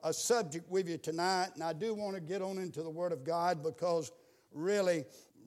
a subject with you tonight, and I do want to get on into the Word of God because really,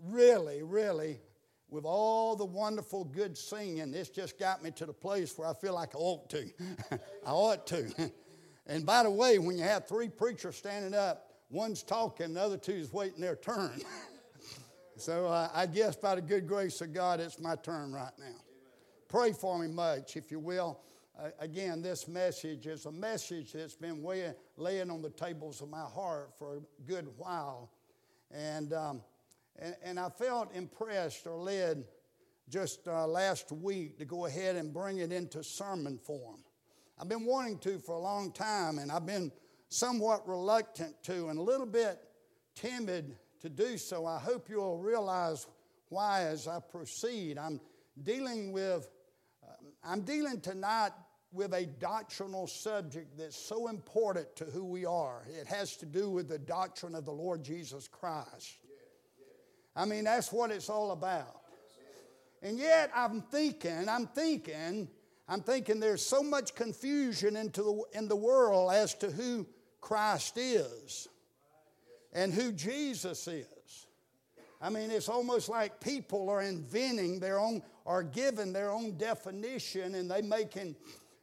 with all the wonderful good singing, this just got me to the place where I feel like I ought to. I ought to. And by the way, when you have three preachers standing up, one's talking, the other two's waiting their turn. So I guess by the good grace of God, it's my turn right now. Pray for me much, if you will. Again, this message is a message that's been laying on the tables of my heart for a good while. And I felt impressed or led just last week to go ahead and bring it into sermon form. I've been wanting to for a long time, and I've been somewhat reluctant to and a little bit timid to do so. I hope you'll realize why as I proceed. I'm dealing tonight with a doctrinal subject that's so important to who we are. It has to do with the doctrine of the Lord Jesus Christ. I mean, that's what it's all about. And yet I'm thinking there's so much confusion in the world as to who Christ is and who Jesus is. I mean, it's almost like people are inventing their own, or giving their own definition, and they making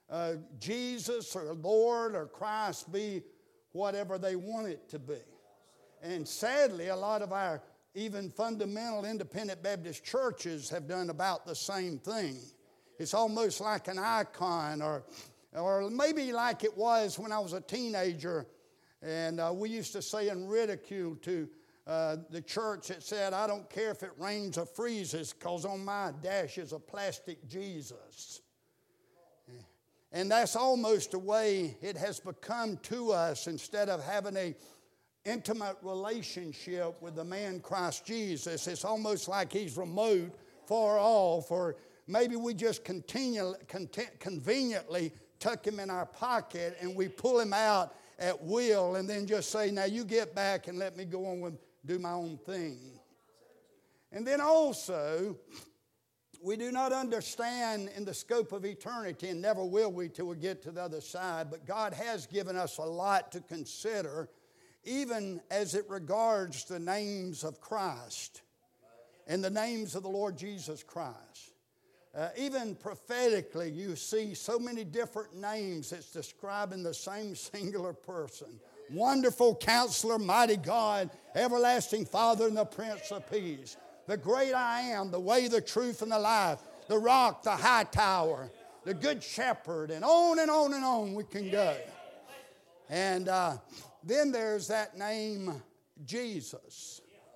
Jesus or Lord or Christ be whatever they want it to be. And sadly, a lot of our even fundamental independent Baptist churches have done about the same thing. It's almost like an icon, or maybe like it was when I was a teenager, and we used to say in ridicule to the church that said, "I don't care if it rains or freezes, because on my dash is a plastic Jesus." And that's almost the way it has become to us. Instead of having an intimate relationship with the man Christ Jesus, it's almost like he's remote, far off, or maybe we just conveniently tuck him in our pocket and we pull him out at will and then just say, "Now you get back and let me go on and do my own thing." And then also, we do not understand in the scope of eternity, and never will we till we get to the other side, but God has given us a lot to consider, even as it regards the names of Christ and the names of the Lord Jesus Christ. Even prophetically, you see so many different names that's describing the same singular person. Wonderful Counselor, Mighty God, Everlasting Father, and the Prince of Peace. The great I am, the way, the truth, and the life. The rock, the high tower, the good shepherd, and on and on and on we can go. And then there's that name, Jesus.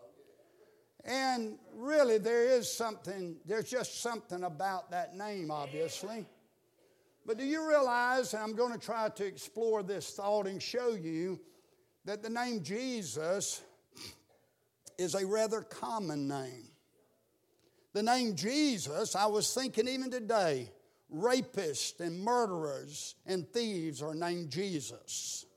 And really there's just something about that name, obviously. But do you realize, and I'm going to try to explore this thought and show you, that the name Jesus is a rather common name. The name Jesus, I was thinking even today, rapists and murderers and thieves are named Jesus.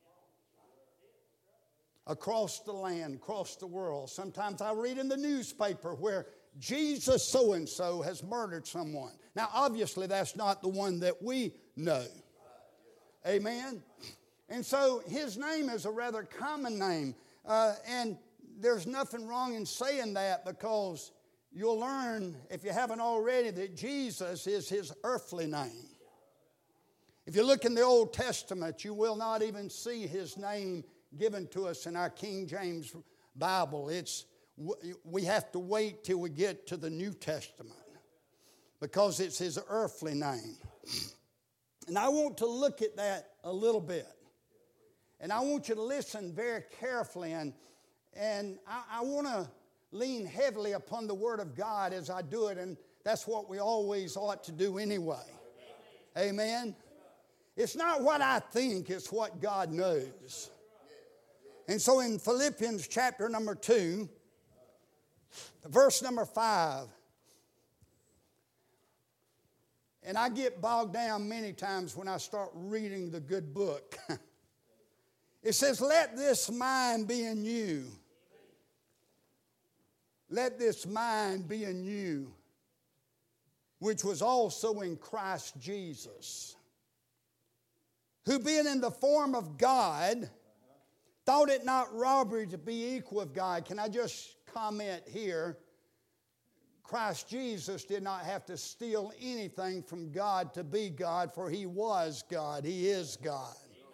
Across the land, across the world. Sometimes I read in the newspaper where Jesus so-and-so has murdered someone. Now, obviously, that's not the one that we know. Amen? And so his name is a rather common name. And there's nothing wrong in saying that, because you'll learn, if you haven't already, that Jesus is his earthly name. If you look in the Old Testament, you will not even see his name given to us in our King James Bible. We have to wait till we get to the New Testament, because it's his earthly name. And I want to look at that a little bit. And I want you to listen very carefully, and I want to lean heavily upon the Word of God as I do it, and that's what we always ought to do anyway. Amen? It's not what I think, it's what God knows. And so in Philippians chapter number 2, verse number 5, and I get bogged down many times when I start reading the good book. It says, "Let this mind be in you. Let this mind be in you, which was also in Christ Jesus, who being in the form of God, thought it not robbery to be equal with God. Can I just comment here? Christ Jesus did not have to steal anything from God to be God, for he was God. He is God.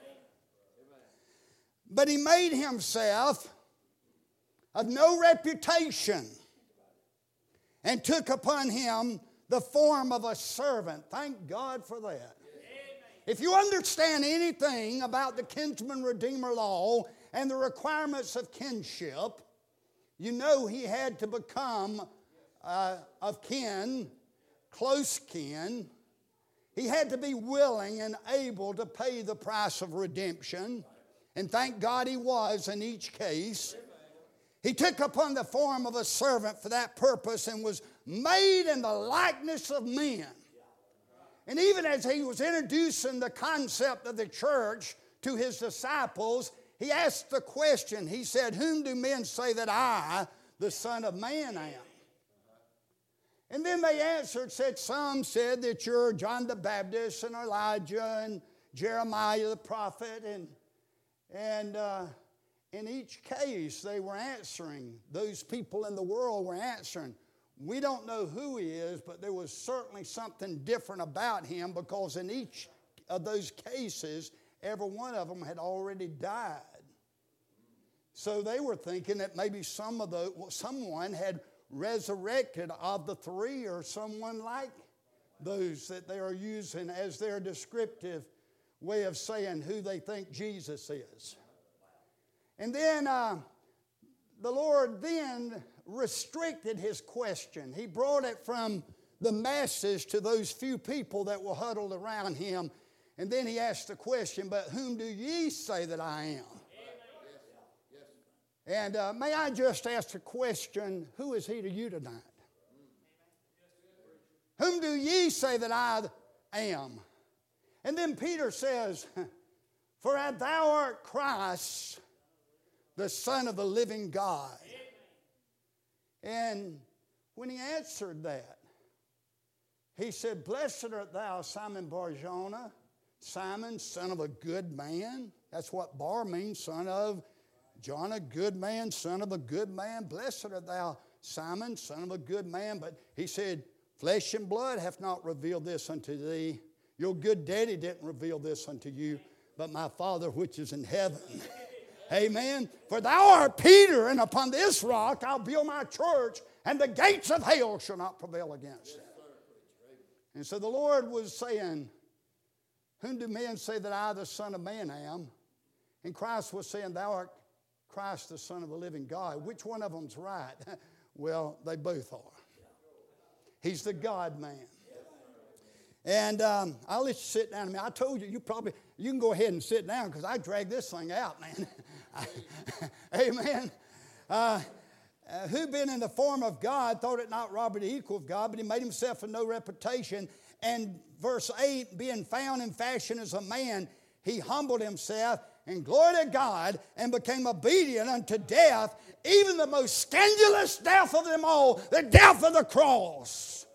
But he made himself of no reputation and took upon him the form of a servant. Thank God for that. If you understand anything about the kinsman redeemer law and the requirements of kinship, you know he had to become of kin, close kin. He had to be willing and able to pay the price of redemption. And thank God he was in each case. He took upon the form of a servant for that purpose and was made in the likeness of men. And even as he was introducing the concept of the church to his disciples, he asked the question. He said, "Whom do men say that I, the Son of Man, am?" And then they answered, some said that you're John the Baptist and Elijah and Jeremiah the prophet. And in each case, they were answering, those people in the world were answering, "We don't know who he is, but there was certainly something different about him," because in each of those cases, every one of them had already died. So they were thinking that maybe someone had resurrected of the three, or someone like those that they are using as their descriptive way of saying who they think Jesus is. And then the Lord then restricted his question. He brought it from the masses to those few people that were huddled around him. And then he asked the question, "But whom do ye say that I am?" And may I just ask the question, who is he to you tonight? Whom do ye say that I am? And then Peter says, "For thou art Christ, the Son of the living God." And when he answered that, he said, "Blessed art thou, Simon Bar-Jonah, Simon, son of a good man." That's what Bar means, son of. Jonah, good man, son of a good man. "Blessed art thou, Simon, son of a good man." But he said, "Flesh and blood hath not revealed this unto thee. Your good daddy didn't reveal this unto you, but my Father which is in heaven." Amen. "For thou art Peter, and upon this rock I'll build my church, and the gates of hell shall not prevail against it." And so the Lord was saying, "Whom do men say that I, the Son of Man, am?" And Christ was saying, "Thou art Christ, the Son of the living God." Which one of them's right? Well, they both are. He's the God-man. And I'll let you sit down a minute. I told you, you can go ahead and sit down because I dragged this thing out, man. Amen. Who being in the form of God thought it not robbery to equal with God, but he made himself of no reputation. And verse 8, being found in fashion as a man, he humbled himself and glory to God and became obedient unto death, even the most scandalous death of them all, the death of the cross.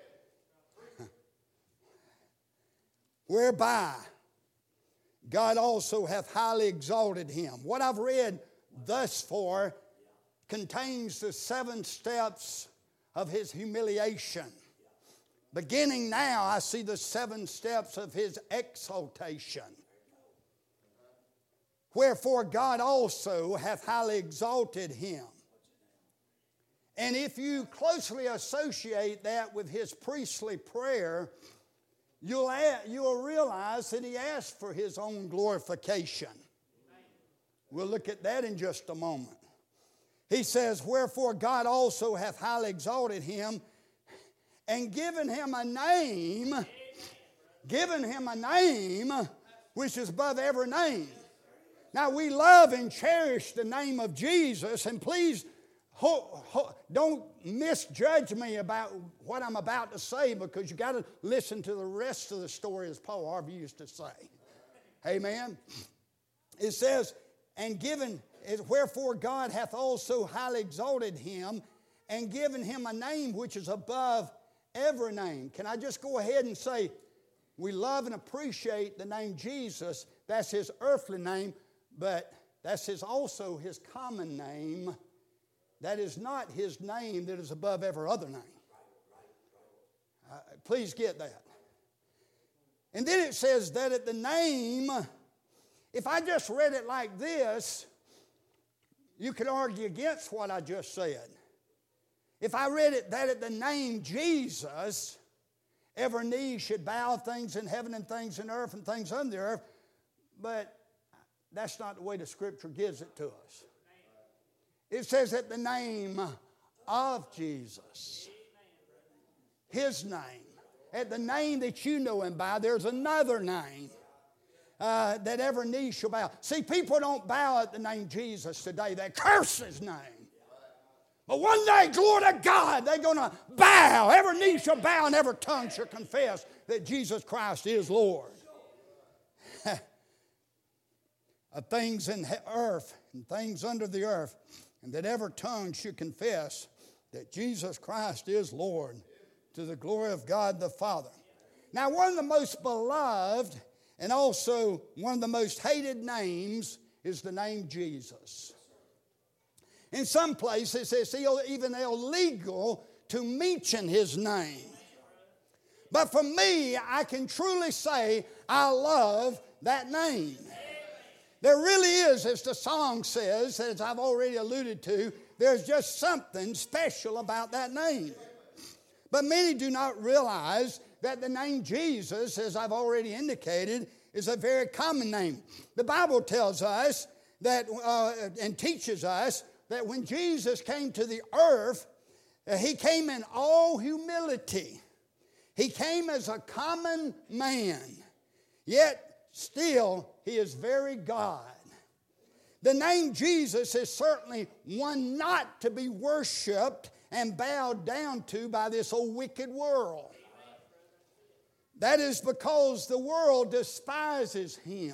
Whereby God also hath highly exalted him. What I've read thus far contains the 7 steps of his humiliation. Beginning now, I see the 7 steps of his exaltation. Wherefore God also hath highly exalted him. And if you closely associate that with his priestly prayer, you'll realize that he asked for his own glorification. We'll look at that in just a moment. He says, "Wherefore God also hath highly exalted him and given him a name which is above every name." Now, we love and cherish the name of Jesus, and please don't misjudge me about what I'm about to say, because you got to listen to the rest of the story, as Paul Harvey used to say. Amen. It says, "Wherefore God hath also highly exalted him and given him a name which is above every name." Can I just go ahead and say, we love and appreciate the name Jesus, That's his earthly name, but that's also his common name. That is not his name that is above every other name. Please get that. And then it says that at the name, if I just read it like this, you could argue against what I just said. If I read it that at the name Jesus, every knee should bow, things in heaven and things in earth and things under the earth, but that's not the way the Scripture gives it to us. It says at the name of Jesus, his name. At the name that you know him by, there's another name that every knee shall bow. See, people don't bow at the name Jesus today. They curse his name. But one day, glory to God, they're going to bow. Every knee shall bow and every tongue shall confess that Jesus Christ is Lord. Of things in earth and things under the earth, and that every tongue should confess that Jesus Christ is Lord, to the glory of God the Father. Now, one of the most beloved and also one of the most hated names is the name Jesus. In some places, it's even illegal to mention his name. But for me, I can truly say I love that name. There really is, as the song says, as I've already alluded to, there's just something special about that name. But many do not realize that the name Jesus, as I've already indicated, is a very common name. The Bible tells us that, and teaches us, that when Jesus came to the earth, he came in all humility. He came as a common man, yet still he is very God. The name Jesus is certainly one not to be worshiped and bowed down to by this old wicked world. That is because the world despises him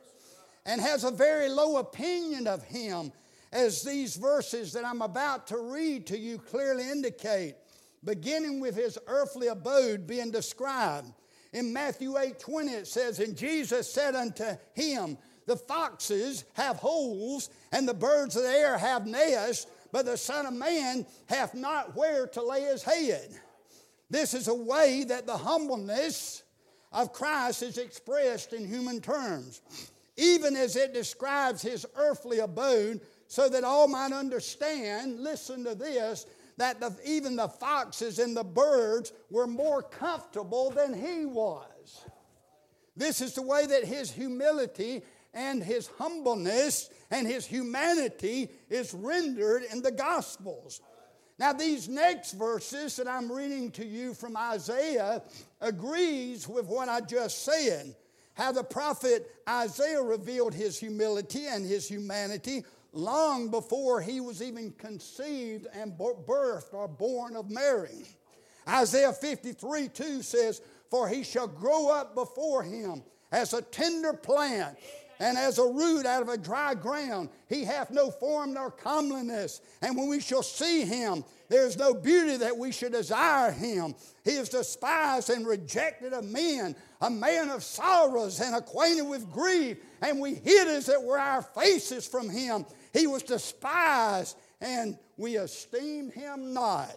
and has a very low opinion of him, as these verses that I'm about to read to you clearly indicate, beginning with his earthly abode being described. In Matthew 8:20 it says, "And Jesus said unto him, The foxes have holes, and the birds of the air have nests, but the Son of Man hath not where to lay his head." This is a way that the humbleness of Christ is expressed in human terms, even as it describes his earthly abode, so that all might understand, listen to this, that even the foxes and the birds were more comfortable than he was. This is the way that his humility and his humbleness and his humanity is rendered in the Gospels. Now, these next verses that I'm reading to you from Isaiah agrees with what I just said, how the prophet Isaiah revealed his humility and his humanity long before he was even conceived and birthed or born of Mary. Isaiah 53:2 says, "For he shall grow up before him as a tender plant, and as a root out of a dry ground. He hath no form nor comeliness. And when we shall see him, there is no beauty that we should desire him. He is despised and rejected of men, a man of sorrows and acquainted with grief. And we hid as it were our faces from him. He was despised, and we esteemed him not."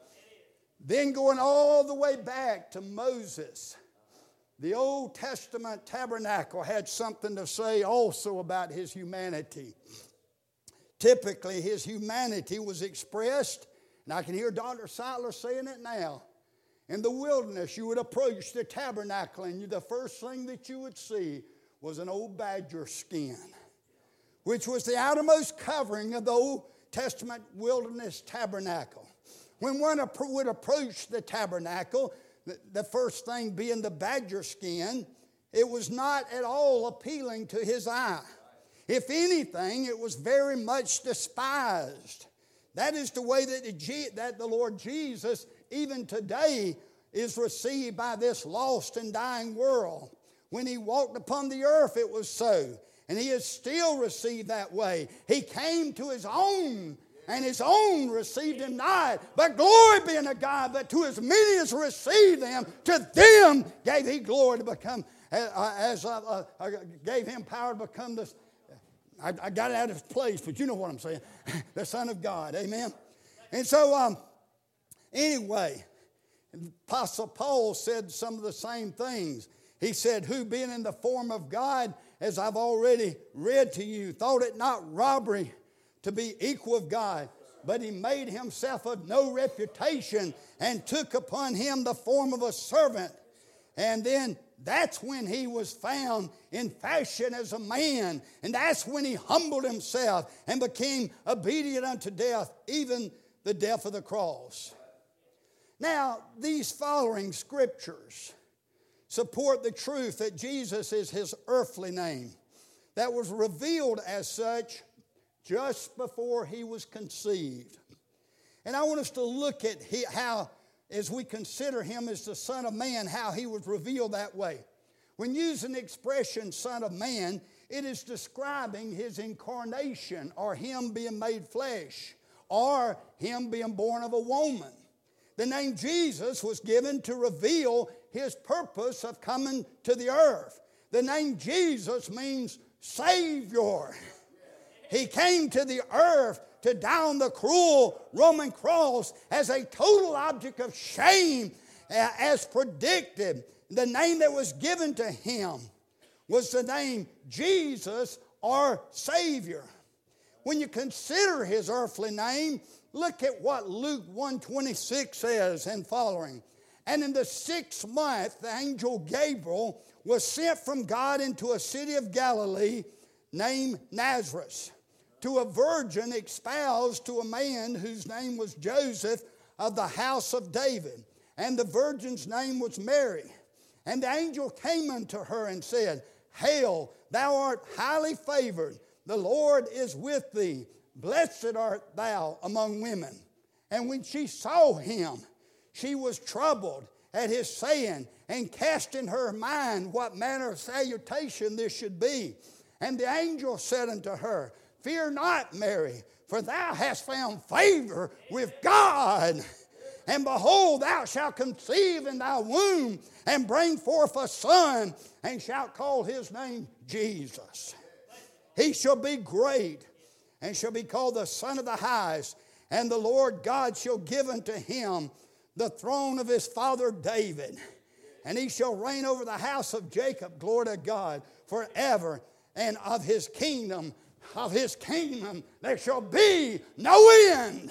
Then going all the way back to Moses, the Old Testament tabernacle had something to say also about his humanity. Typically, his humanity was expressed, and I can hear Dr. Seidler saying it now. In the wilderness, you would approach the tabernacle, and the first thing that you would see was an old badger skin, which was the outermost covering of the Old Testament wilderness tabernacle. When one would approach the tabernacle, the first thing being the badger skin, it was not at all appealing to his eye. If anything, it was very much despised. That is the way that the Lord Jesus, even today, is received by this lost and dying world. When he walked upon the earth, it was so. And he is still received that way. He came to his own, and his own received him not. But glory be unto God, that to as many as received him, to them gave he glory to become as I gave him power to become this. I got it out of his place, but you know what I'm saying. The Son of God, amen. And so, anyway, Apostle Paul said some of the same things. He said, who being in the form of God, as I've already read to you, thought it not robbery to be equal with God, but he made himself of no reputation and took upon him the form of a servant. And then that's when he was found in fashion as a man. And that's when he humbled himself and became obedient unto death, even the death of the cross. Now, these following scriptures support the truth that Jesus is his earthly name that was revealed as such just before he was conceived. And I want us to look at how, as we consider him as the Son of Man, how he was revealed that way. When using the expression Son of Man, it is describing his incarnation, or him being made flesh, or him being born of a woman. The name Jesus was given to reveal his purpose of coming to the earth. The name Jesus means Savior. He came to the earth to die on the cruel Roman cross as a total object of shame, as predicted. The name that was given to him was the name Jesus, or Savior. When you consider his earthly name, look at what Luke 1:26 says and following. And in the 6th month, the angel Gabriel was sent from God into a city of Galilee named Nazareth, to a virgin espoused to a man whose name was Joseph of the house of David. And the virgin's name was Mary. And the angel came unto her and said, Hail, thou art highly favored. The Lord is with thee. Blessed art thou among women. And when she saw him, she was troubled at his saying, and cast in her mind what manner of salutation this should be. And the angel said unto her, Fear not, Mary, for thou hast found favor with God. And behold, thou shalt conceive in thy womb, and bring forth a son, and shalt call his name Jesus. He shall be great, and shall be called the Son of the Highest. And the Lord God shall give unto him the throne of his father David. And he shall reign over the house of Jacob, glory to God, forever. And of his kingdom there shall be no end.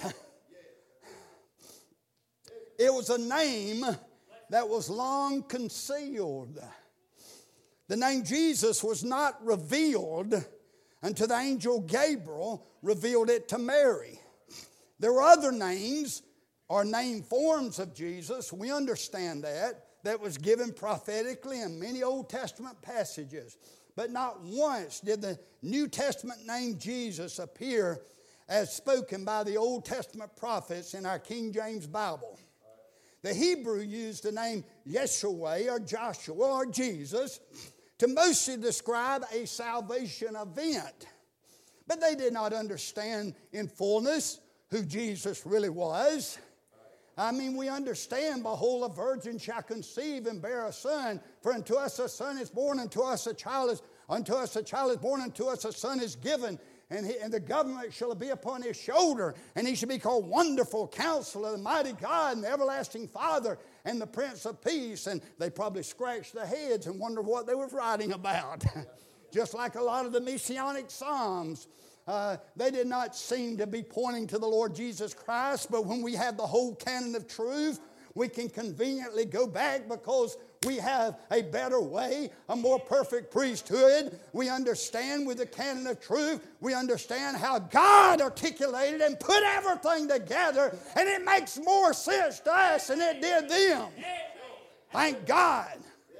It was a name that was long concealed. The name Jesus was not revealed until the angel Gabriel revealed it to Mary. There were other names or name forms of Jesus, we understand that was given prophetically in many Old Testament passages. But not once did the New Testament name Jesus appear as spoken by the Old Testament prophets in our King James Bible. The Hebrew used the name Yeshua or Joshua or Jesus to mostly describe a salvation event. But they did not understand in fullness who Jesus really was. I mean, we understand, behold, a virgin shall conceive and bear a son, for unto us a son is born, unto us a child is born, unto us a son is given, and the government shall be upon his shoulder, and he shall be called Wonderful Counselor, the Mighty God, and the Everlasting Father, and the Prince of Peace. And they probably scratched their heads and wondered what they were writing about. Just like a lot of the Messianic Psalms. They did not seem to be pointing to the Lord Jesus Christ, but when we have the whole canon of truth, we can conveniently go back because we have a better way, a more perfect priesthood. We understand with the canon of truth, we understand how God articulated and put everything together, and it makes more sense to us than it did them. Thank God.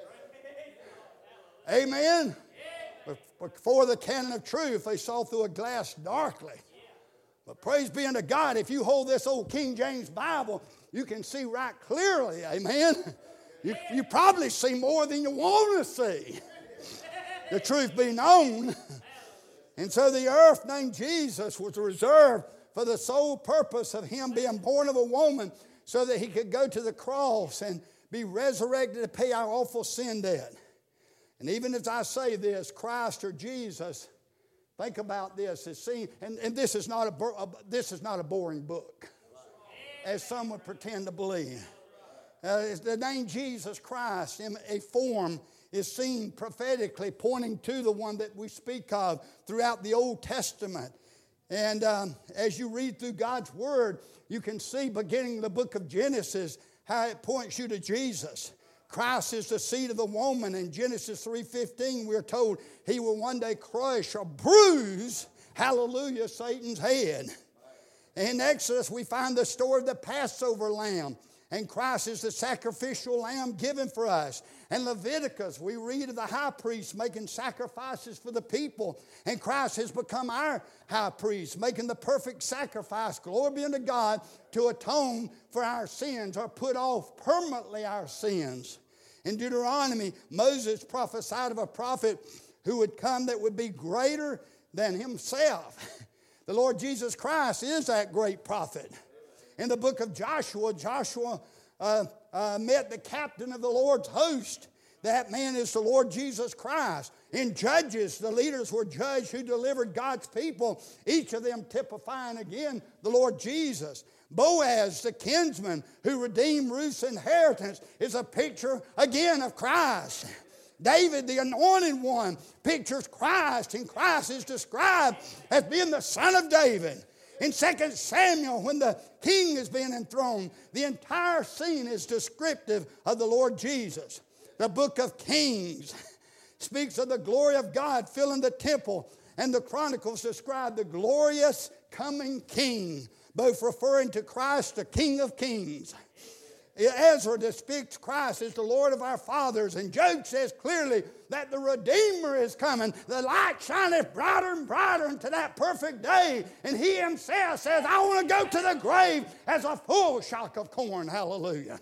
Amen. Before the canon of truth, they saw through a glass darkly. But praise be unto God, if you hold this old King James Bible, you can see right clearly, amen? You probably see more than you want to see. The truth be known. And so the earth named Jesus was reserved for the sole purpose of him being born of a woman so that he could go to the cross and be resurrected to pay our awful sin debt. And even as I say this, Christ or Jesus, think about this. It's seen, and this is not a boring book, as some would pretend to believe. The name Jesus Christ in a form is seen prophetically pointing to the one that we speak of throughout the Old Testament. And as you read through God's Word, you can see beginning the book of Genesis how it points you to Jesus. Christ is the seed of the woman. In Genesis 3:15, we're told he will one day crush or bruise, hallelujah, Satan's head. In Exodus, we find the story of the Passover lamb. And Christ is the sacrificial lamb given for us. In Leviticus, we read of the high priest making sacrifices for the people. And Christ has become our high priest, making the perfect sacrifice, glory be unto God, to atone for our sins or put off permanently our sins. In Deuteronomy, Moses prophesied of a prophet who would come that would be greater than himself. The Lord Jesus Christ is that great prophet. In the book of Joshua, Joshua met the captain of the Lord's host. That man is the Lord Jesus Christ. In Judges, the leaders were judged who delivered God's people, each of them typifying again the Lord Jesus. Boaz, the kinsman who redeemed Ruth's inheritance, is a picture again of Christ. David, the anointed one, pictures Christ, and Christ is described as being the son of David. In 2 Samuel, when the king is being enthroned, the entire scene is descriptive of the Lord Jesus. The book of Kings speaks of the glory of God filling the temple, and the Chronicles describe the glorious coming king, both referring to Christ, the King of Kings. Ezra depicts Christ as the Lord of our fathers, and Job says clearly that the Redeemer is coming. The light shineth brighter and brighter into that perfect day, and he himself says, I want to go to the grave as a full shock of corn. Hallelujah.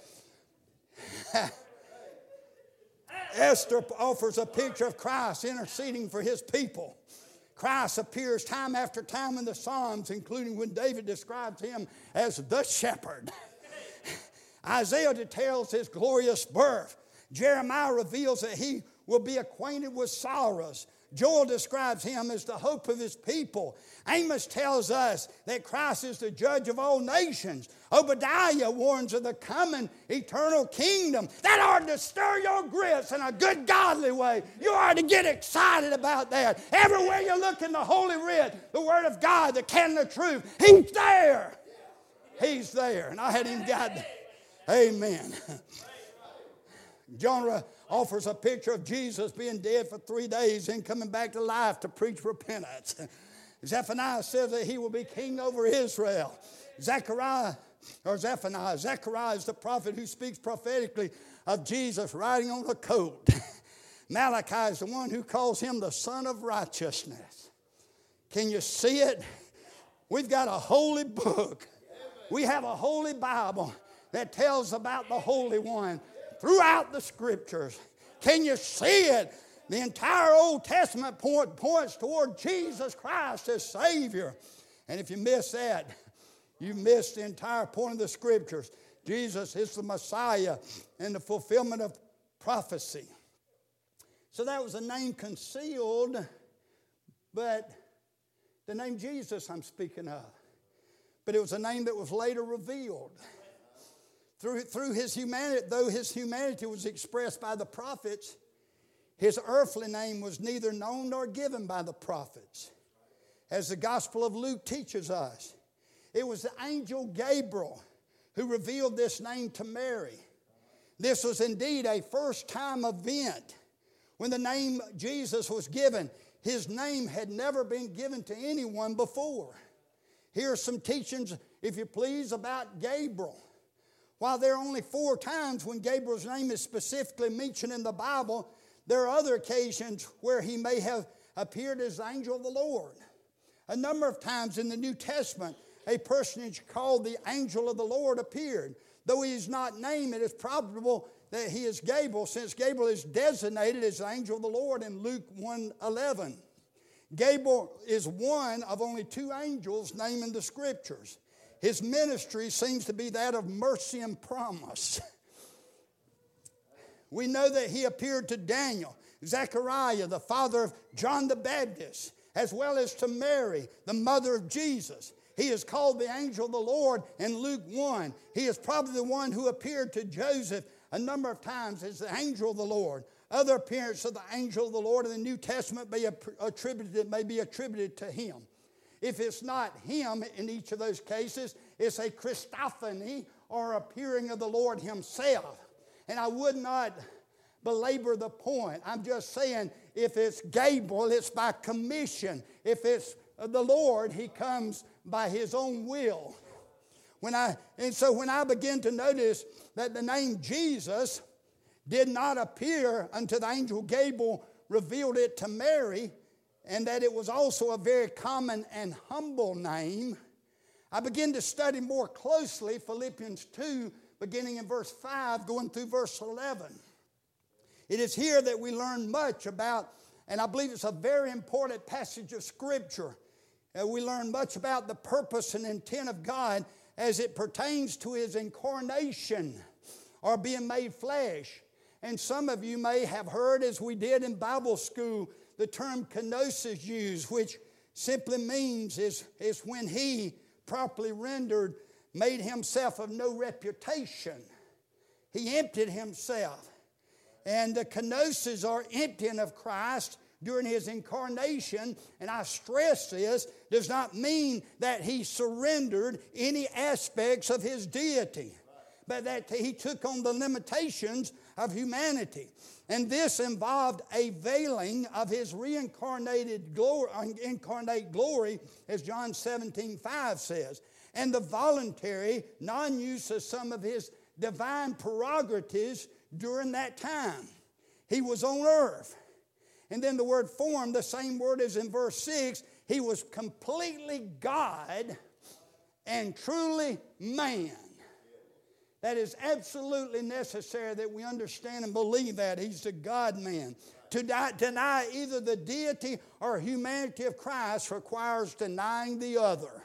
Esther offers a picture of Christ interceding for his people. Christ appears time after time in the Psalms, including when David describes him as the shepherd. Isaiah details his glorious birth. Jeremiah reveals that he will be acquainted with sorrows. Joel describes him as the hope of his people. Amos tells us that Christ is the judge of all nations. Obadiah warns of the coming eternal kingdom. That ought to stir your grits in a good godly way. You ought to get excited about that. Everywhere you look in the Holy Writ, the Word of God, the canon of truth, He's there. He's there. And I hadn't even got that. Amen. Jonah offers a picture of Jesus being dead for 3 days and coming back to life to preach repentance. Zephaniah says that he will be king over Israel. Zephaniah is the prophet who speaks prophetically of Jesus riding on a colt. Malachi is the one who calls him the Son of Righteousness. Can you see it? We've got a holy book. We have a holy Bible that tells about the Holy One throughout the Scriptures. Can you see it? The entire Old Testament points toward Jesus Christ as Savior. And if you miss that, you miss the entire point of the Scriptures. Jesus is the Messiah and the fulfillment of prophecy. So that was a name concealed, but the name Jesus I'm speaking of. But it was a name that was later revealed. Through his humanity, though his humanity was expressed by the prophets, his earthly name was neither known nor given by the prophets. As the Gospel of Luke teaches us, it was the angel Gabriel who revealed this name to Mary. This was indeed a first-time event. When the name Jesus was given, his name had never been given to anyone before. Here are some teachings, if you please, about Gabriel. While there are only 4 times when Gabriel's name is specifically mentioned in the Bible, there are other occasions where he may have appeared as the angel of the Lord. A number of times in the New Testament, a personage called the angel of the Lord appeared. Though he is not named, it is probable that he is Gabriel, since Gabriel is designated as the angel of the Lord in Luke 1:11. Gabriel is one of only 2 angels named in the Scriptures. His ministry seems to be that of mercy and promise. We know that he appeared to Daniel, Zechariah, the father of John the Baptist, as well as to Mary, the mother of Jesus. He is called the angel of the Lord in Luke 1. He is probably the one who appeared to Joseph a number of times as the angel of the Lord. Other appearances of the angel of the Lord in the New Testament may be attributed to him. If it's not him in each of those cases, it's a Christophany or appearing of the Lord himself. And I would not belabor the point. I'm just saying if it's Gabriel, it's by commission. If it's the Lord, he comes by his own will. So when I begin to notice that the name Jesus did not appear until the angel Gabriel revealed it to Mary, and that it was also a very common and humble name, I begin to study more closely Philippians 2, beginning in verse 5, going through verse 11. It is here that we learn much about, and I believe it's a very important passage of Scripture. We learn much about the purpose and intent of God as it pertains to his incarnation or being made flesh. And some of you may have heard, as we did in Bible school, the term kenosis used, which simply means is when he, properly rendered, made himself of no reputation. He emptied himself. And the kenosis or emptying of Christ during his incarnation, and I stress this, does not mean that he surrendered any aspects of his deity, but that he took on the limitations of humanity. And this involved a veiling of his incarnate glory, as John 17:5 says, and the voluntary non-use of some of his divine prerogatives during that time. He was on earth. And then the word form, the same word as in verse 6, he was completely God and truly man. That is absolutely necessary that we understand and believe that. He's the God-man. To deny either the deity or humanity of Christ requires denying the other.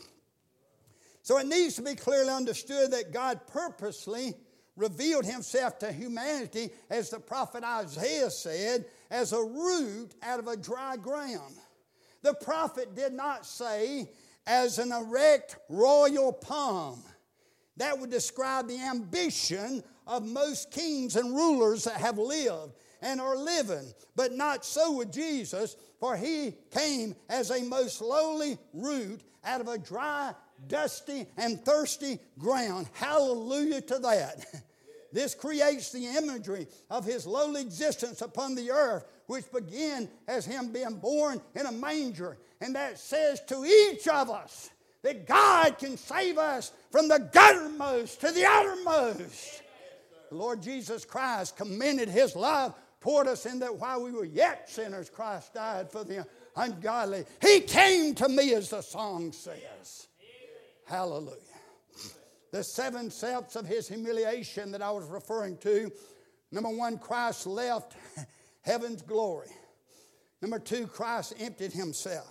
So it needs to be clearly understood that God purposely revealed himself to humanity, as the prophet Isaiah said, as a root out of a dry ground. The prophet did not say, as an erect royal palm. That would describe the ambition of most kings and rulers that have lived and are living. But not so with Jesus, for he came as a most lowly root out of a dry, dusty, and thirsty ground. Hallelujah to that. This creates the imagery of his lowly existence upon the earth, which began as him being born in a manger. And that says to each of us that God can save us from the guttermost to the outermost. The Lord Jesus Christ commended his love toward us in that while we were yet sinners, Christ died for the ungodly. He came to me, as the song says. Hallelujah. The 7 steps of his humiliation that I was referring to. Number 1, Christ left heaven's glory. Number 2, Christ emptied himself.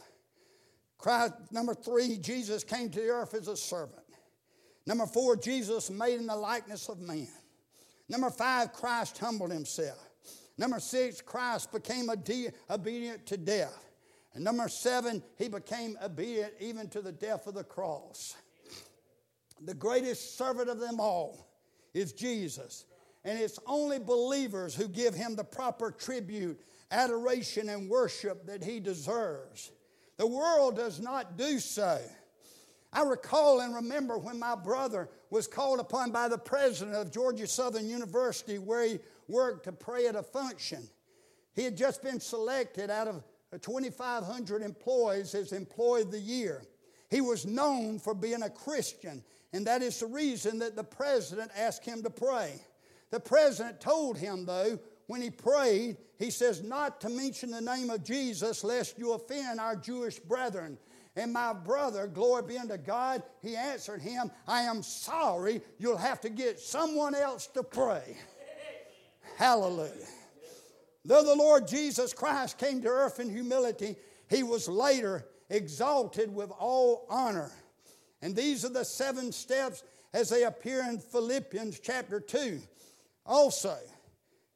Number 3, Jesus came to the earth as a servant. Number 4, Jesus made in the likeness of man. Number 5, Christ humbled himself. Number 6, Christ became obedient to death. And number 7, he became obedient even to the death of the cross. The greatest servant of them all is Jesus. And it's only believers who give him the proper tribute, adoration, and worship that he deserves. The world does not do so. I recall and remember when my brother was called upon by the president of Georgia Southern University, where he worked, to pray at a function. He had just been selected out of 2,500 employees as Employee of the Year. He was known for being a Christian, and that is the reason that the president asked him to pray. The president told him, though, when he prayed, he says, not to mention the name of Jesus lest you offend our Jewish brethren. And my brother, glory be unto God, he answered him, I am sorry, you'll have to get someone else to pray. Hallelujah. Though the Lord Jesus Christ came to earth in humility, he was later exalted with all honor. And these are the 7 steps as they appear in Philippians chapter 2. Also,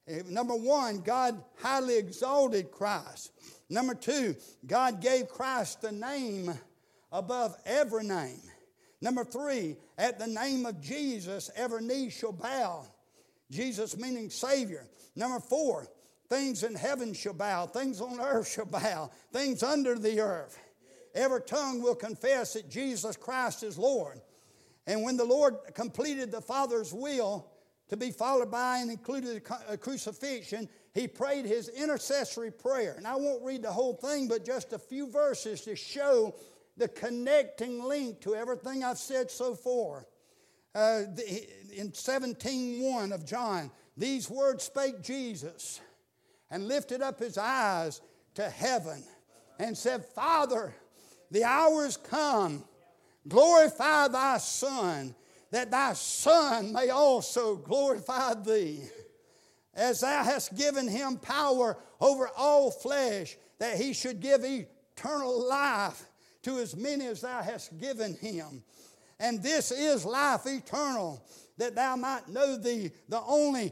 Number one, God highly exalted Christ. Number two, God gave Christ the name above every name. Number three, at the name of Jesus, every knee shall bow. Jesus meaning Savior. Number four, things in heaven shall bow, things on earth shall bow, things under the earth. Every tongue will confess that Jesus Christ is Lord. And when the Lord completed the Father's will to be followed by and included a crucifixion, He prayed His intercessory prayer. And I won't read the whole thing, but just a few verses to show the connecting link to everything I've said so far. In 17:1 of John, these words spake Jesus and lifted up His eyes to heaven and said, Father, the hour is come. Glorify Thy Son, that Thy Son may also glorify Thee. As Thou hast given Him power over all flesh, that He should give eternal life to as many as Thou hast given Him. And this is life eternal, that Thou might know Thee, the only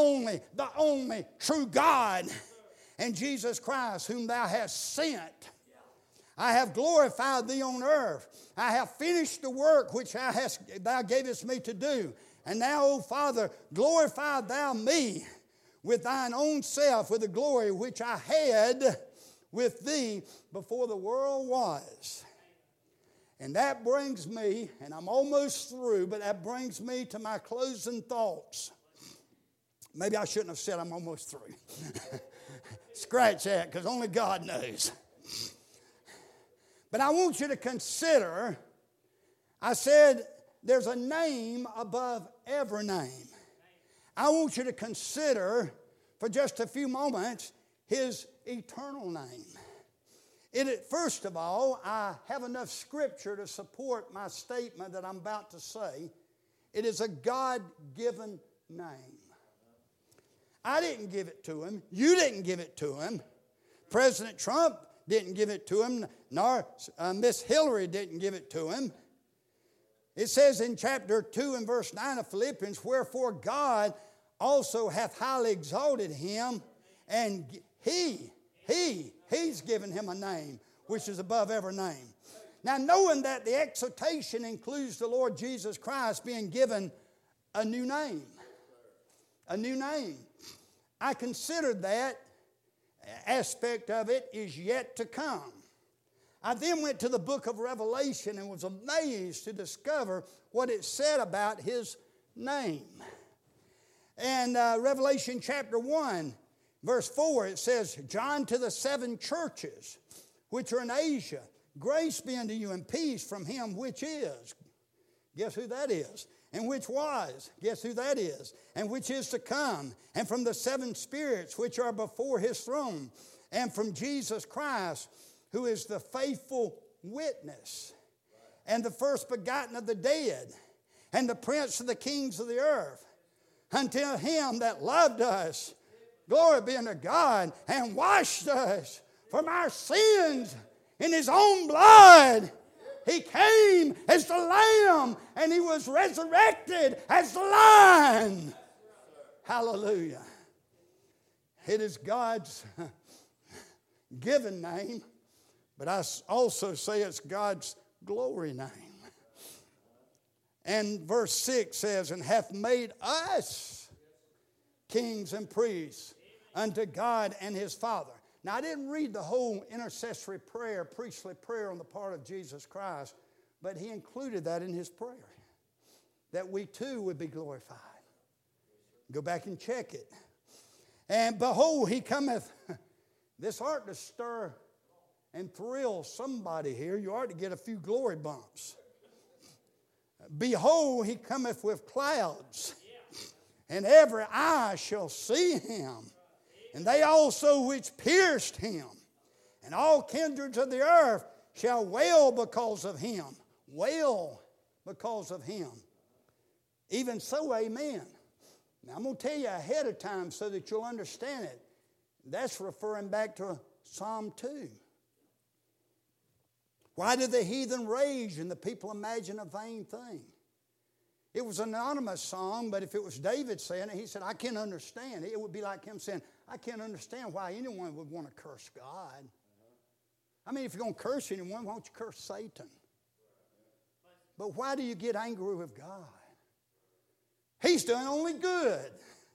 true God, and Jesus Christ, whom Thou hast sent. I have glorified Thee on earth. I have finished the work which Thou gavest me to do. And now, O Father, glorify Thou me with Thine own self, with the glory which I had with Thee before the world was. And that brings me, and I'm almost through, but that brings me to my closing thoughts. Maybe I shouldn't have said I'm almost through. Scratch that, because only God knows. But I want you to consider, I said there's a name above every name. I want you to consider for just a few moments His eternal name. First of all, I have enough scripture to support my statement that I'm about to say. It is a God-given name. I didn't give it to Him. You didn't give it to Him. President Trump didn't give it to Him, nor Miss Hillary didn't give it to Him. It says in chapter 2 and verse 9 of Philippians, wherefore God also hath highly exalted Him, and He's given Him a name which is above every name. Now, knowing that the exhortation includes the Lord Jesus Christ being given a new name. A new name. I considered that aspect of it is yet to come. I then went to the book of Revelation and was amazed to discover what it said about His name. And Revelation chapter 1, verse 4, it says, John to the 7 churches which are in Asia, grace be unto you and peace from Him which is. Guess who that is? And which was. Guess who that is? And which is to come. And from the 7 spirits which are before His throne. And from Jesus Christ, who is the faithful witness. And the first begotten of the dead. And the prince of the kings of the earth. Until Him that loved us, glory be unto God, and washed us from our sins in His own blood. He came as the Lamb, and He was resurrected as the Lion. Hallelujah. It is God's given name, but I also say it's God's glory name. And verse 6 says, and hath made us kings and priests unto God and His Father. Now, I didn't read the whole intercessory prayer, priestly prayer on the part of Jesus Christ, but He included that in His prayer, that we too would be glorified. Go back and check it. And behold, He cometh. This ought to stir and thrill somebody here. You ought to get a few glory bumps. Behold, He cometh with clouds, and every eye shall see Him. And they also which pierced Him, and all kindreds of the earth shall wail because of Him. Wail because of Him. Even so, amen. Now, I'm going to tell you ahead of time so that you'll understand it. That's referring back to Psalm 2. Why do the heathen rage and the people imagine a vain thing? It was an anonymous song, but if it was David saying it, he said, I can't understand. It would be like him saying, I can't understand why anyone would want to curse God. I mean, if you're going to curse anyone, why don't you curse Satan? But why do you get angry with God? He's doing only good.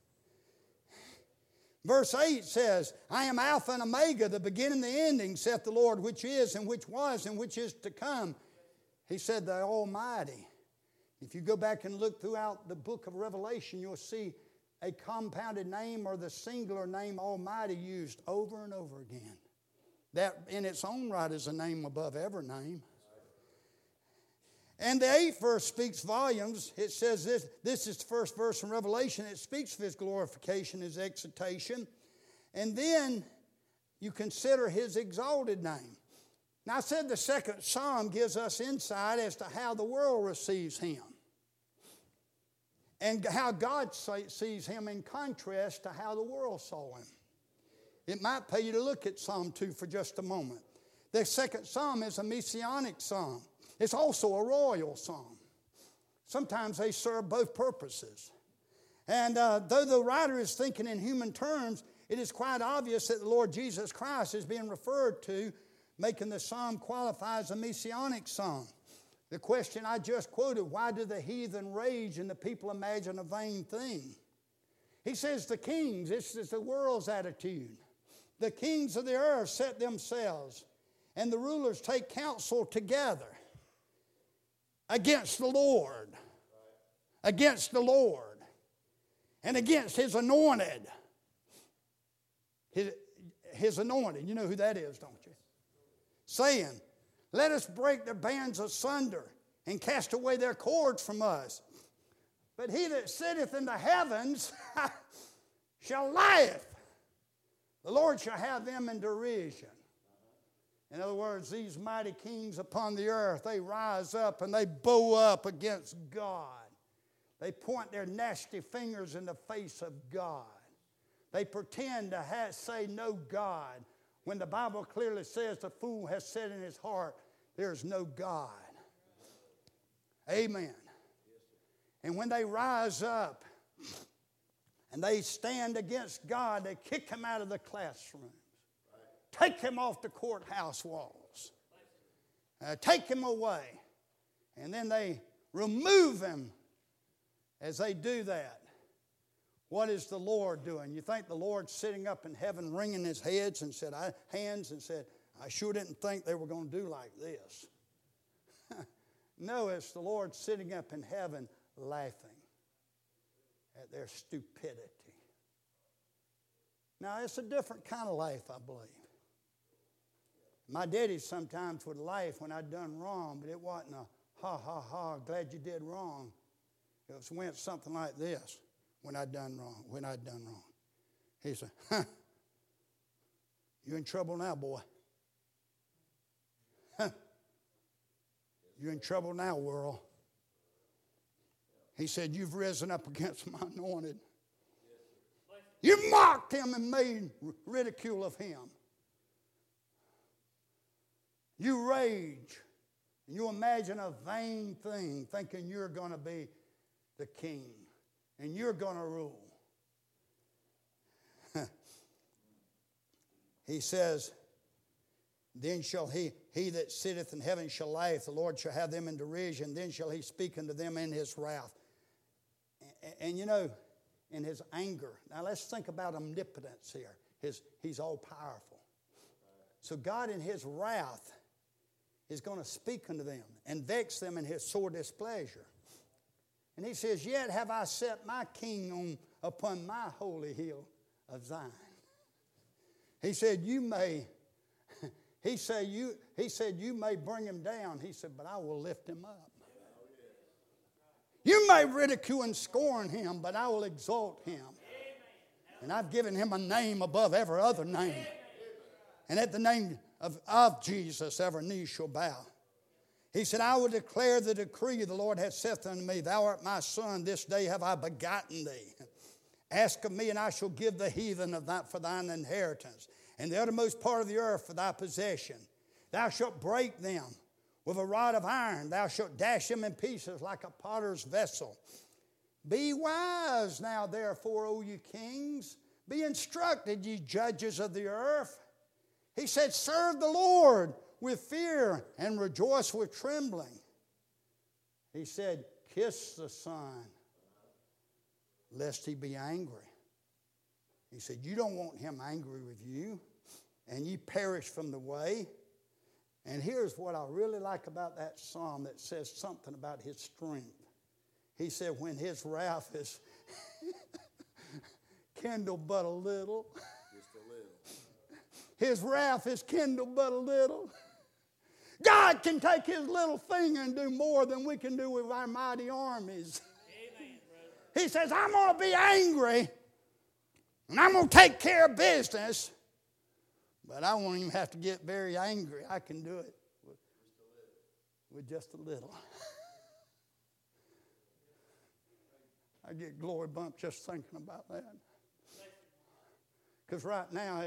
Verse 8 says, I am Alpha and Omega, the beginning and the ending, saith the Lord, which is and which was and which is to come. He said, the Almighty. If you go back and look throughout the book of Revelation, you'll see a compounded name or the singular name Almighty used over and over again. That in its own right is a name above every name. And the 8th verse speaks volumes. It says this is the first verse in Revelation. It speaks of His glorification, His exaltation. And then you consider His exalted name. Now I said the second psalm gives us insight as to how the world receives Him. And how God sees Him in contrast to how the world saw Him. It might pay you to look at Psalm 2 for just a moment. The second psalm is a messianic psalm. It's also a royal psalm. Sometimes they serve both purposes. And though the writer is thinking in human terms, it is quite obvious that the Lord Jesus Christ is being referred to, making the psalm qualify as a messianic psalm. The question I just quoted, why do the heathen rage and the people imagine a vain thing? He says the kings, this is the world's attitude. The kings of the earth set themselves, and the rulers take counsel together against the Lord, and against His anointed. His anointed, you know who that is, don't you? Saying, let us break their bands asunder and cast away their cords from us. But He that sitteth in the heavens shall lieth. The Lord shall have them in derision. In other words, these mighty kings upon the earth, they rise up and they bow up against God. They point their nasty fingers in the face of God. They pretend to say no God, when the Bible clearly says the fool has said in his heart, there's no God. Amen. And when they rise up and they stand against God, they kick Him out of the classrooms. Take Him off the courthouse walls. Take Him away. And then they remove Him as they do that. What is the Lord doing? You think the Lord's sitting up in heaven wringing His hands and said, I sure didn't think they were going to do like this. No, it's the Lord sitting up in heaven laughing at their stupidity. Now, it's a different kind of laugh, I believe. My daddy sometimes would laugh when I'd done wrong, but it wasn't a ha, ha, ha, glad you did wrong. It went something like this when I'd done wrong. He said, you're in trouble now, boy. You're in trouble now, world. He said, you've risen up against my anointed. You mocked Him and made ridicule of Him. You rage. And you imagine a vain thing, thinking you're going to be the king. And you're going to rule. He says, then shall he that sitteth in heaven shall laugh. The Lord shall have them in derision. Then shall He speak unto them in His wrath. And you know, in His anger. Now let's think about omnipotence here. He's all powerful. So God in His wrath is going to speak unto them and vex them in His sore displeasure. And He says, yet have I set my king upon my holy hill of Zion. He said, you may bring him down. He said, but I will lift him up. You may ridicule and scorn him, but I will exalt him. And I've given him a name above every other name. And at the name of Jesus, every knee shall bow. He said, I will declare the decree the Lord hath said unto me, thou art my son, this day have I begotten thee. Ask of me, and I shall give the heathen for thine inheritance, and the uttermost part of the earth for thy possession. Thou shalt break them with a rod of iron. Thou shalt dash him in pieces like a potter's vessel. Be wise now, therefore, O you kings. Be instructed, ye judges of the earth. He said, serve the Lord with fear and rejoice with trembling. He said, kiss the Son, lest he be angry. He said, you don't want him angry with you, and ye perish from the way. And here's what I really like about that psalm that says something about his strength. He said, when his wrath is kindled but a little. Just a little. His wrath is kindled but a little. God can take his little finger and do more than we can do with our mighty armies. Amen, brother. He says, I'm going to be angry, and I'm going to take care of business, but I won't even have to get very angry. I can do it with just a little. I get glory bumps just thinking about that. Because right now,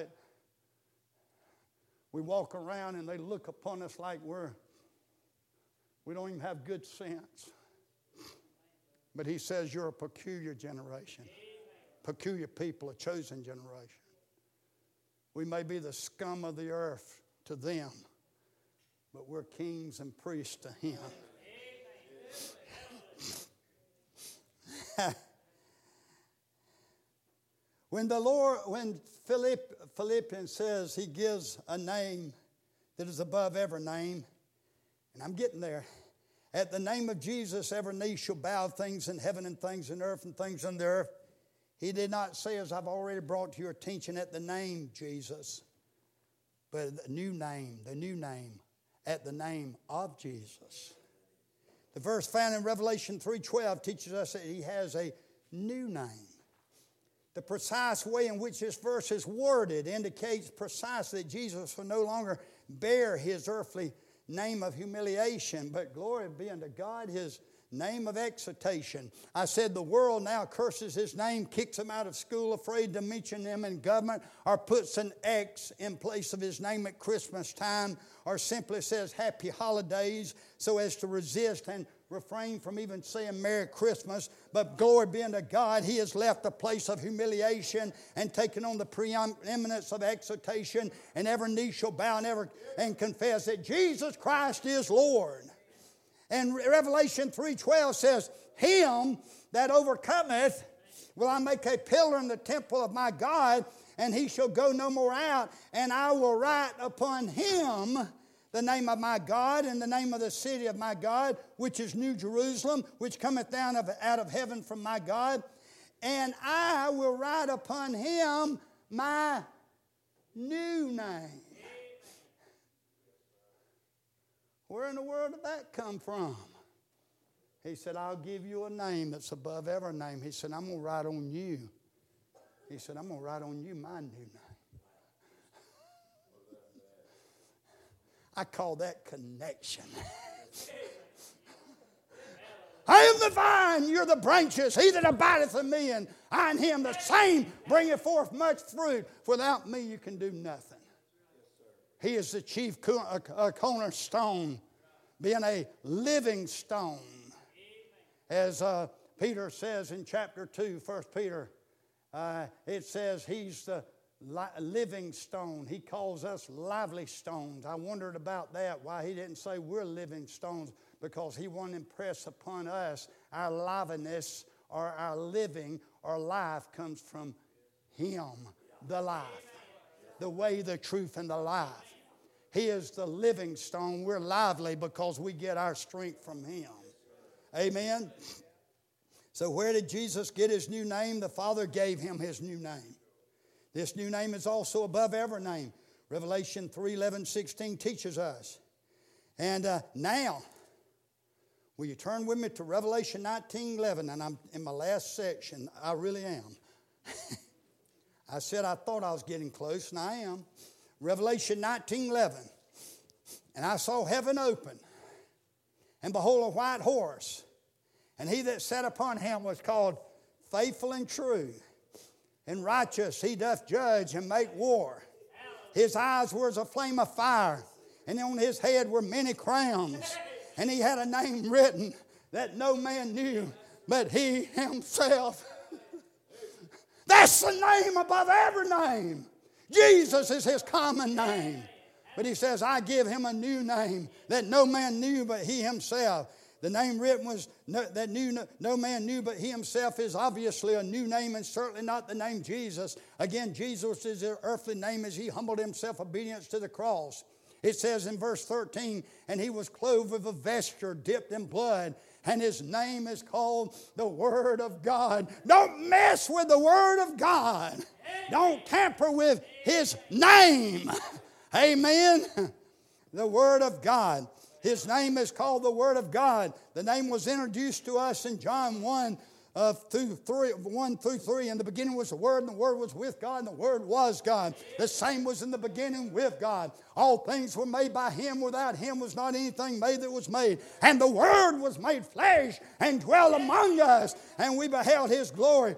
we walk around and they look upon us like we don't even have good sense. But he says you're a peculiar generation. Peculiar people, a chosen generation. We may be the scum of the earth to them, but we're kings and priests to him. When Philippians says he gives a name that is above every name, and I'm getting there. At the name of Jesus, every knee shall bow, things in heaven and things in earth and things on the earth. He did not say, as I've already brought to your attention, at the name Jesus, but the new name, at the name of Jesus. The verse found in Revelation 3:12 teaches us that he has a new name. The precise way in which this verse is worded indicates precisely that Jesus will no longer bear his earthly name of humiliation, but glory be unto God, his name of exaltation. I said the world now curses his name, kicks him out of school, afraid to mention him in government, or puts an X in place of his name at Christmas time, or simply says happy holidays so as to resist and refrain from even saying Merry Christmas. But glory be unto God, he has left a place of humiliation and taken on the preeminence of exaltation, and every knee shall bow and confess that Jesus Christ is Lord. And Revelation 3:12 says, him that overcometh will I make a pillar in the temple of my God, and he shall go no more out, and I will write upon him the name of my God and the name of the city of my God, which is New Jerusalem, which cometh down out of heaven from my God. And I will write upon him my new name. Where in the world did that come from? He said, I'll give you a name that's above every name. He said, I'm going to write on you. He said, I'm going to write on you my new name. I call that connection. I am the vine, you're the branches. He that abideth in me and I in him, the same bringeth forth much fruit. Without me you can do nothing. He is the chief cornerstone, being a living stone. As Peter says in chapter 2, 1 Peter, it says he's the living stone. He calls us lively stones. I wondered about that, why he didn't say we're living stones, because he wanted to impress upon us our liveliness or our living or life comes from him, the life, the way, the truth, and the life. He is the living stone. We're lively because we get our strength from him. Amen? So where did Jesus get his new name? The Father gave him his new name. This new name is also above every name. Revelation 3:11-16 teaches us. And now, will you turn with me to Revelation 19:11? And I'm in my last section. I really am. I said I thought I was getting close, and I am. Revelation 19:11. And I saw heaven open, and behold, a white horse. And he that sat upon him was called Faithful and True. And righteous he doth judge and make war. His eyes were as a flame of fire, and on his head were many crowns. And he had a name written that no man knew but he himself. That's the name above every name. Jesus is his common name. But he says, I give him a new name that no man knew but he himself. The name written was no man knew but he himself is obviously a new name and certainly not the name Jesus. Again, Jesus is his earthly name as he humbled himself obedience to the cross. It says in verse 13, and he was clothed with a vesture dipped in blood, and his name is called the Word of God. Don't mess with the Word of God. Don't tamper with his name. Amen. The Word of God. His name is called the Word of God. The name was introduced to us in John 1 through 3. In the beginning was the Word, and the Word was with God, and the Word was God. The same was in the beginning with God. All things were made by him. Without him was not anything made that was made. And the Word was made flesh and dwelt among us. And we beheld his glory.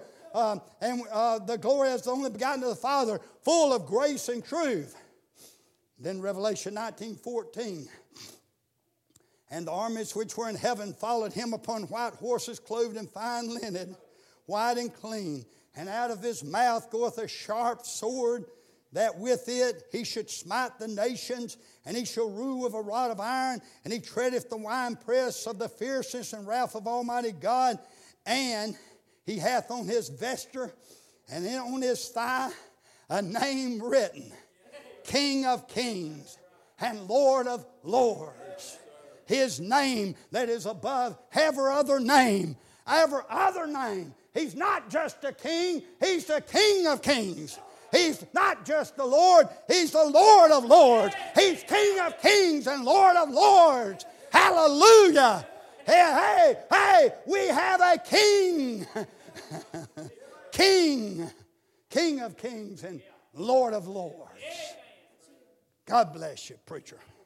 The glory as the only begotten of the Father, full of grace and truth. Then Revelation 19:14. And the armies which were in heaven followed him upon white horses, clothed in fine linen, white and clean. And out of his mouth goeth a sharp sword, that with it he should smite the nations, and he shall rule with a rod of iron, and he treadeth the winepress of the fierceness and wrath of Almighty God. And he hath on his vesture and on his thigh a name written, King of Kings and Lord of Lords. His name that is above every other name. Every other name. He's not just a king. He's the King of Kings. He's not just the Lord. He's the Lord of Lords. He's King of Kings and Lord of Lords. Hallelujah. Hey, we have a king. King of Kings and Lord of Lords. God bless you, preacher.